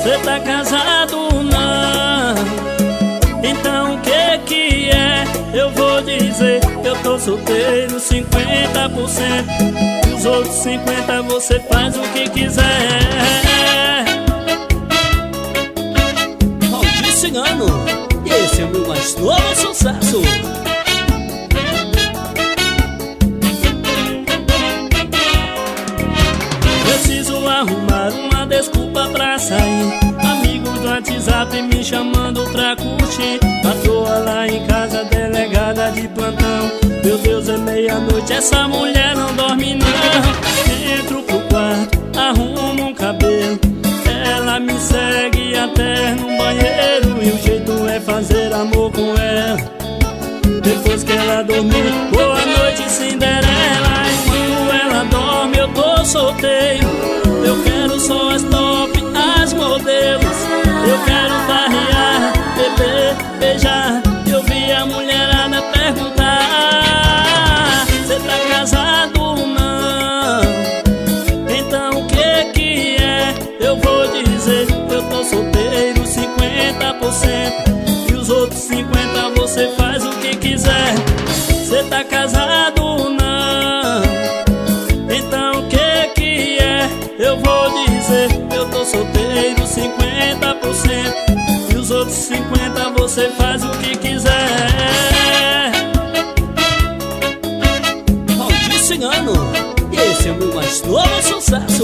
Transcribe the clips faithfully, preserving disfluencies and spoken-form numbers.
Cê tá casado não? Então o que que é? Eu vou dizer, eu tô solteiro cinquenta por cento. E os outros cinquenta por cento você faz o que quiser. Valdir Cigano, e esse é o meu mais novo sucesso. Preciso arrumar uma desculpa pra sair. Amigos do WhatsApp me chamando pra curtir. Patroa lá em casa, delegada de plantão. Meu Deus, é meia-noite, essa mulher não dorme não. Entro pro quarto, arrumo um cabelo. Ela me segue até no banheiro. E o jeito é fazer amor com ela. Depois que ela dormir, boa noite Cinderela. Enquanto ela dorme eu tô solteiro. Eu quero só as top, as modelos. Eu quero farrear, beber, beijar. Eu vi a mulherada perguntar: cê tá casado não? Então o que que é? Eu vou dizer, eu tô solteiro cinquenta por cento. E os outros cinquenta por cento você faz o que quiser. Cê tá casado não? Então o que que é? Eu vou dizer, eu tô solteiro cinquenta por cento. E os outros cinquenta por cento você faz o que quiser. Valdir Cigano, e esse é o meu mais novo sucesso.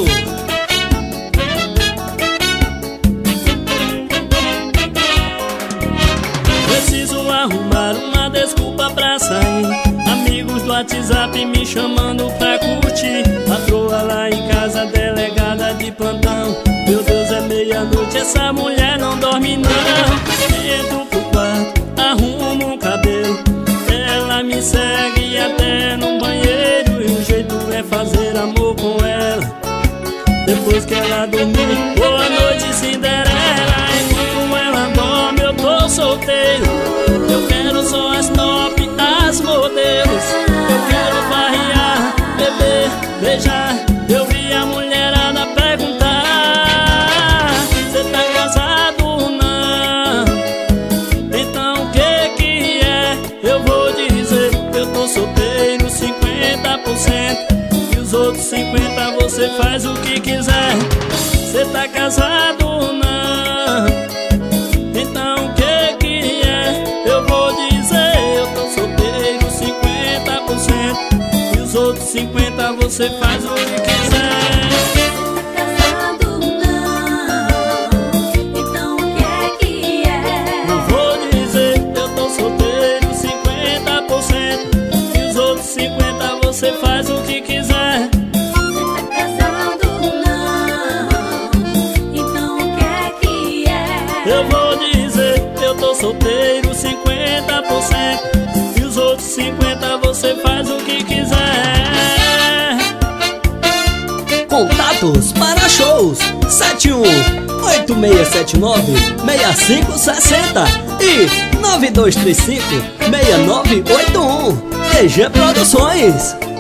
Preciso arrumar uma desculpa pra sair. Amigos do WhatsApp me chamando pra curtir. Patroa lá em casa, delegada de plantão. Meu Deus, é meia-noite, essa mulher não dorme não. Entro pro quarto, arrumo um cabelo. Ela me segue até no banheiro. E o jeito é fazer amor com ela. Depois que ela dormir, boa noite Cinderela. Enquanto ela dorme eu tô solteiro. Eu quero só as top, as modelos. Eu quero farrear, beber, beijar. Eu vi a mulherada perguntar: cê tá casado não? Então o que que é? Eu vou dizer, eu tô solteiro cinquenta por cento. E os outros cinquenta por cento você faz o que quiser. Cê tá casado não? Então o que que é? Eu vou dizer, eu tô solteiro cinquenta por cento. E os outros cinquenta por cento você faz o que quiser. Casado não? Então o que que é? Eu vou dizer, eu tô solteiro cinquenta por cento. E os outros cinquenta por cento você faz o que quiser. Eu vou dizer, eu tô solteiro cinquenta por cento. E os outros cinquenta por cento você faz o que quiser. Contatos para shows sete um oito seis sete nove seis cinco seis zero e nove dois três cinco seis nove oito um. T G Produções.